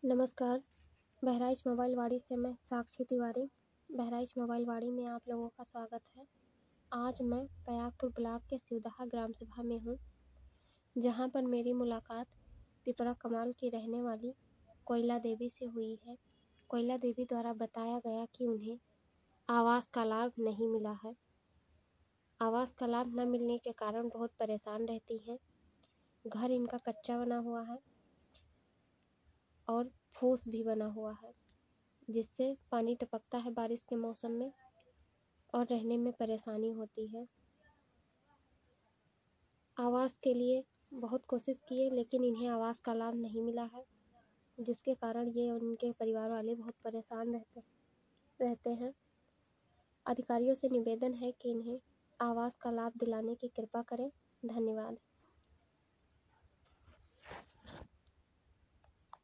नमस्कार। बहराइच मोबाइल वाड़ी से मैं साक्षी तिवारी। बहराइच मोबाइल वाड़ी में आप लोगों का स्वागत है। आज मैं पयागपुर ब्लॉक के शिवदहा ग्राम सभा में हूँ, जहाँ पर मेरी मुलाकात पिपरा कमाल की रहने वाली कोयला देवी से हुई है। कोयला देवी द्वारा बताया गया कि उन्हें आवास का लाभ नहीं मिला है। आवास का लाभ न मिलने के कारण बहुत परेशान रहती हैं। घर इनका कच्चा बना हुआ है और फूस भी बना हुआ है, जिससे पानी टपकता है बारिश के मौसम में और रहने में परेशानी होती है। आवास के लिए बहुत कोशिश किए, लेकिन इन्हें आवास का लाभ नहीं मिला है, जिसके कारण ये और उनके परिवार वाले बहुत परेशान रहते हैं। अधिकारियों से निवेदन है कि इन्हें आवास का लाभ दिलाने की कृपा करें। धन्यवाद।